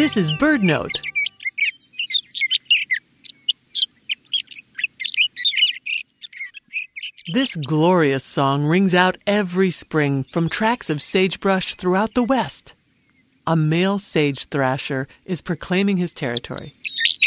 This is BirdNote. This glorious song rings out every spring from tracts of sagebrush throughout the West. A male sage thrasher is proclaiming his territory.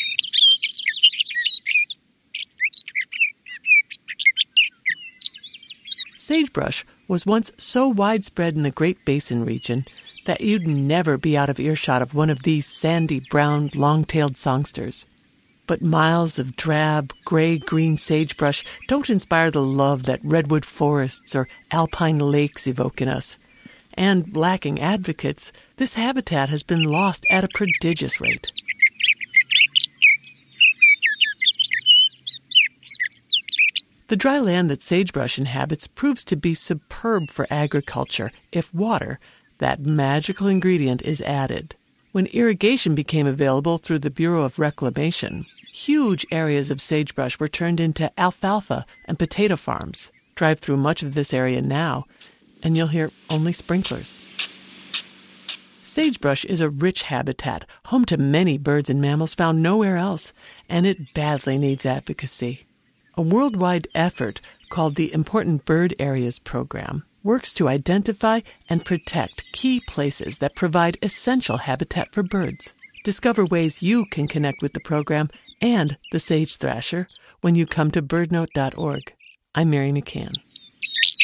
Sagebrush was once so widespread in the Great Basin region that you'd never be out of earshot of one of these sandy, brown, long-tailed songsters. But miles of drab, gray-green sagebrush don't inspire the love that redwood forests or alpine lakes evoke in us. And lacking advocates, this habitat has been lost at a prodigious rate. The dry land that sagebrush inhabits proves to be superb for agriculture if water, that magical ingredient, is added. When irrigation became available through the Bureau of Reclamation, huge areas of sagebrush were turned into alfalfa and potato farms. Drive through much of this area now, and you'll hear only sprinklers. Sagebrush is a rich habitat, home to many birds and mammals found nowhere else, and it badly needs advocacy. A worldwide effort called the Important Bird Areas Program works to identify and protect key places that provide essential habitat for birds. Discover ways you can connect with the program and the sage thrasher when you come to birdnote.org. I'm Mary McCann.